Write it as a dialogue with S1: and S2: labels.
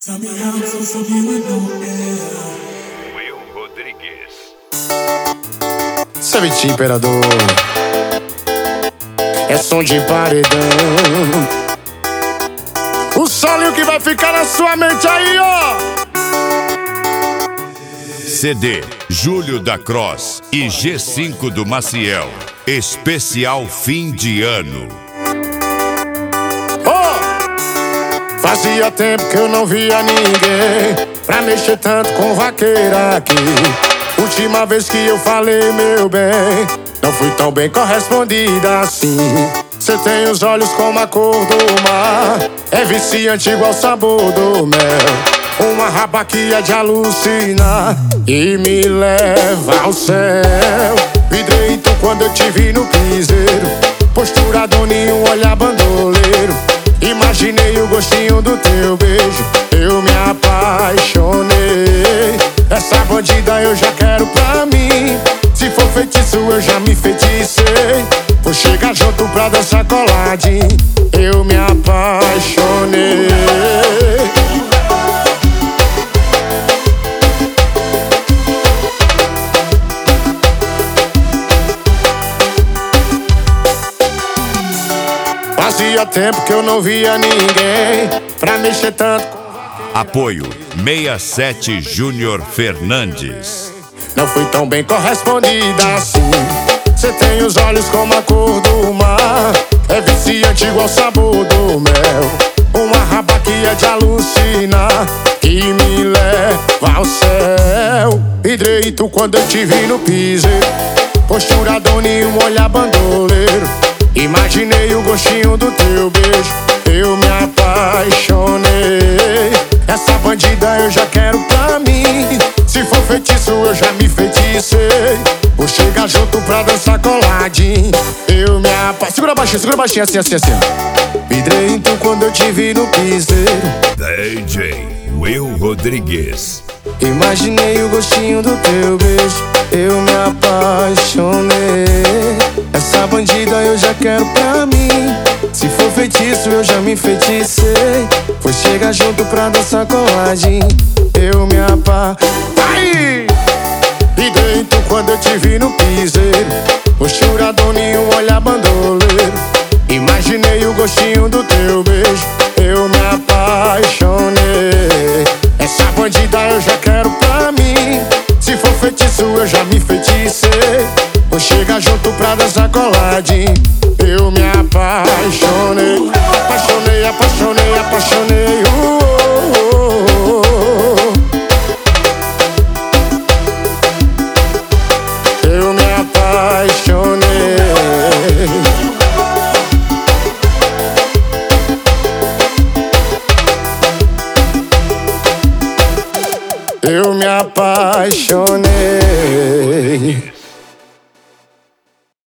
S1: Will Rodrigues.
S2: Savete Imperador, é som de paredão. O solinho que vai ficar na sua mente aí, ó.
S1: CD Júlio da Cross e G5 do Maciel. Especial fim de ano.
S2: Fazia tempo que eu não via ninguém pra mexer tanto com vaqueira aqui. Última vez que eu falei, meu bem, não fui tão bem correspondida assim. Cê tem os olhos como a cor do mar, é viciante igual o sabor do mel. Uma raba que é de alucinar e me leva ao céu. Vidrei então quando eu te vi no piseiro, postura doninho, olhar bandoleiro. Imaginei o gostinho do teu beijo, eu me apaixonei. Essa bandida eu já quero pra mim, se for feitiço eu já me feticei. Vou chegar junto pra dançar coladinho, eu me apaixonei. Fazia tempo que eu não via ninguém pra mexer tanto com...
S1: Apoio 67 Júnior Fernandes.
S2: Não fui tão bem correspondida assim. Cê tem os olhos como a cor do mar, é viciante igual o sabor do mel. Uma raba que é de alucinar, que me leva ao céu. Vidrei tu quando eu te vi no piseiro, postura doninho, olhar bandoleiro. Imaginei o gostinho do teu beijo, eu me apaixonei. Essa bandida eu já quero pra mim, se for feitiço eu já me feticei. Vou chegar junto pra dançar coladinho, eu me apaixonei. Segura baixinho, assim, assim, assim. Vidrei então quando eu te vi no piseiro,
S1: DJ Will Rodrigues.
S2: imaginei o gostinho do teu beijo, eu me apaixonei. Essa bandida eu já quero pra mim, se for feitiço eu já me feticei. Vou chegar junto pra dançar coladinho, eu me apaixonei. E dentro quando eu te vi no piseiro, postura doninho, olhar bandoleiro. Imaginei o gostinho do teu beijo, eu me apaixonei. Essa bandida eu já quero pra mim, se for feitiço eu já me feticei. Vou chegar junto pra dançar coladinho, eu me apaixonei. Apaixonei, apaixonei, apaixonei. Eu me apaixonei. Eu me apaixonei.